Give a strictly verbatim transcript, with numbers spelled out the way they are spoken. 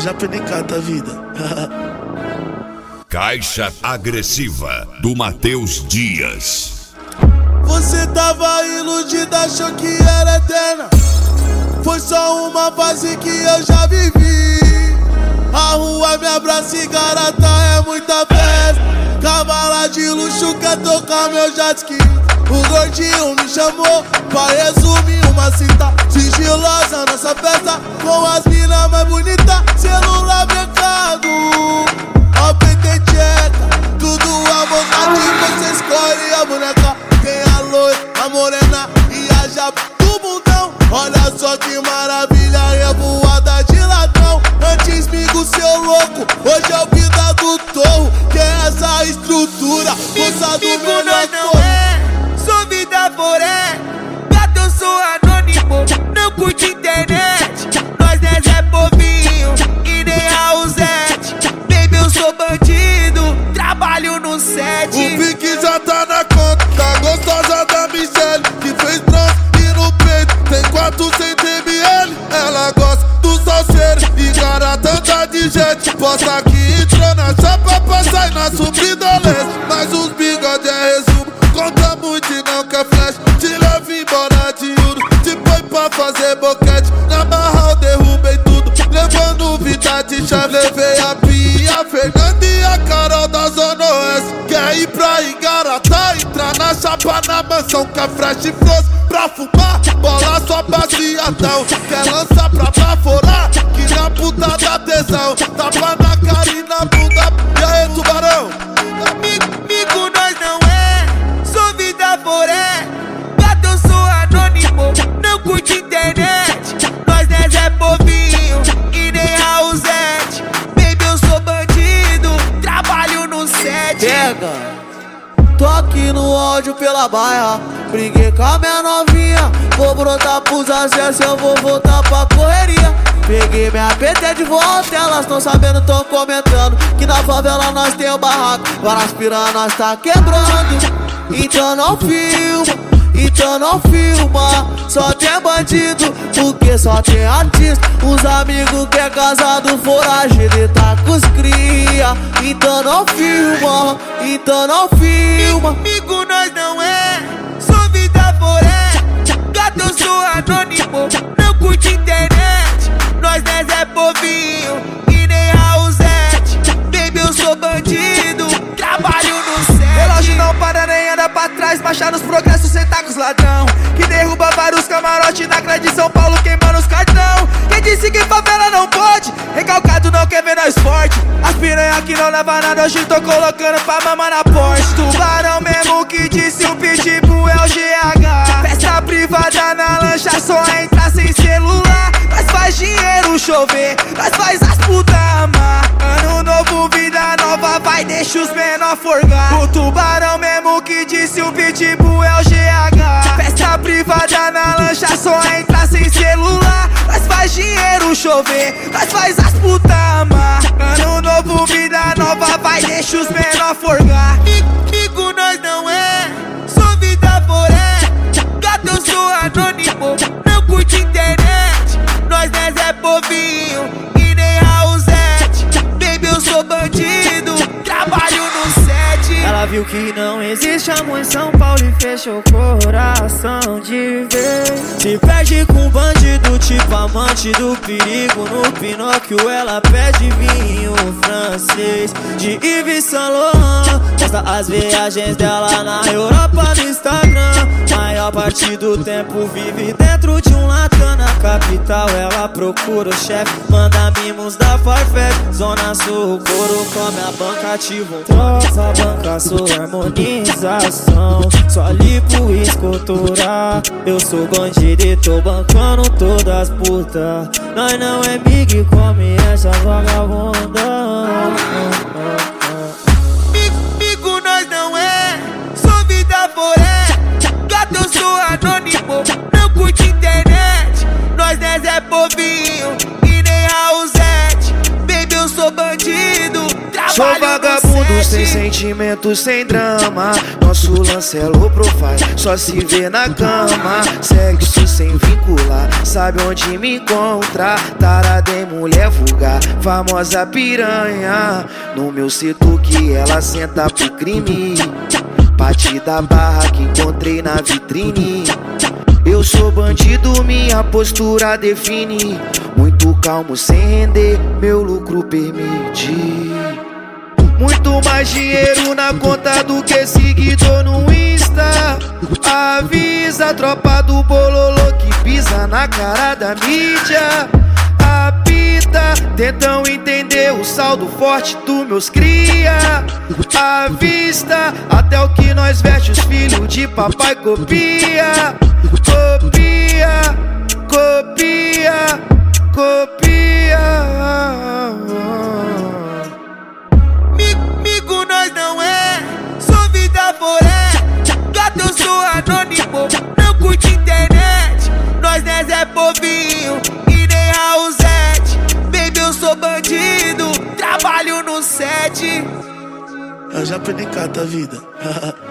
já P N K da vida. Caixa Agressiva, do Matheus Dias. Você tava iludida, achou que era eterna. Foi só uma fase que eu já vivi. A rua me abraça e garota é muita festa. Cavala de luxo quer tocar meu jet ski. O gordinho me chamou pra resumir uma cinta sigilosa nessa festa, com as minas mais bonitas, celular mercado, ó P T tcheca, tudo à vontade, você escolhe a boneca. Tem a loira, a morena e a japa do bundão. Olha só que maravilha, revoada de ladrão. Antes migo seu louco, hoje é o vida do torro. Que é essa estrutura, moça do meu não é, sou vida poré. Gato, eu sou anônimo, não curte internet. Nós dez é povinho e nem Raulzete. Baby, eu sou bandido, trabalho no set. O pique já tá na conta, tá gostosa da Michelle, que fez bronze e no peito tem quatrocentos mililitros. Ela gosta do salseiro e garota tá de jet. Posta que entrou na chapa pra sair na subidolência. Mas os bigode é resumo, conta muito e não quer flash. Te leva embora de ouro, te põe pra fazer boquete. Na barra eu derrubei tudo, levando vida de chave. Levei a Pia, a Fernanda e a Carol da Zona Oeste. Quer ir pra Igarata, entrar na chapa na mansão. Quer fresh e froze pra fumar, bola só baseadão. Quer lançar pra baforar, que na puta da tesão. Tapa na cara e na bunda, e aí tubarão? Amigo, nós não é, sou vida poré. Gato, eu sou anônimo, não curte internet. Nós dez é povinho e nem Raulzete. Baby, eu sou bandido, trabalho no set. Pega, tô aqui no áudio pela baia. Briguei com a minha novinha, vou brotar pros acessos, eu vou voltar pra correria. Peguei minha P T de volta, elas tão sabendo, tão comentando que na favela nós tem o barraco, várias piranhas nós tá quebrando. Então não filma, então não filma, só tem bandido, porque só tem artista. Os amigos que é casado, foragido e tá com os cria. Então não filma, então não filma. Amigo, nós não é, sou vida poré. Gato, eu sou anônimo, não curte internet. Nós dez é povinho e nem Raulzete. Baby, eu sou bandido, trabalho no set. Relógio não para nem anda pra trás, marcha nos progressos, cê tá com os ladrão. Que derruba vários camarotes na grade de São Paulo, queimando os cartão. Quem disse que favela não pode? Recalcado não quer ver nós forte. As piranha que não leva nada, hoje tô colocando pra mamar na Porsche. Tubarão mesmo que disse o pitbull é o G H. Festa privada na lancha, só entra sem celular. Nós faz dinheiro chover, nós faz as putas amar. Ano novo, vida nova, vai deixa os menor forgar. O tubarão mesmo que disse o pitbull é o G H. Festa privada na lancha, só entra sem celular. Nós faz dinheiro chover, nós faz as putas amar. Ano novo, vida nova, vai deixa os menor forgar. Amigo, nós não é, sou vida poré. Gato, eu sou anônimo, não curte internet. Nós dez é povinho e nem Raulzete. Baby, eu sou bandido, trabalho no set. Ela viu que não existe amor em São Paulo e fechou o coração de vez. Se perde com bandido, tipo amante do perigo. No Pinóquio ela pede vinho francês de Yves Saint Laurent. Posta as viagens dela na Europa no Instagram. Maior parte do tempo vive dentro de um latão. Na capital ela procura o chefe, manda mimos da Farfetch. Zona Sul, o couro come a banca, ativo troca a banca, sua harmonização. Só lipo e escultura. Eu sou bandido e tô bancando todas as putas. Nós não é big, come essa vagabunda. Amigo, nós não é, sou vida poré. Gato, eu sou anônimo, não curte internet. Nós dez é povinho e nem Raulzete. Baby, eu sou bandido, trabalho sou vagabundo Somos sem sentimento, sem drama. Nosso lance é low profile, só se vê na cama. Sexo sem vincular, sabe onde me encontra. Tarada em mulher vulgar, famosa piranha. No meu setor que ela senta pro crime. Parte da barra que encontrei na vitrine. Eu sou bandido, minha postura define. Muito calmo sem render, meu lucro permite. Muito mais dinheiro na conta do que seguidor no Insta. Avisa a tropa do bololô que pisa na cara da mídia. Apita, tentam entender o saldo forte dos meus cria. À vista, até o que nós veste os filhos de papai copia. Copia, copia, copia. Migo nós não é, sou vida foré. Gato eu sou anônimo, não curte internet. Nós não é Zé Povinho e nem Raul Zete. Baby eu sou bandido, trabalho no set. Eu já aprendi cata a vida.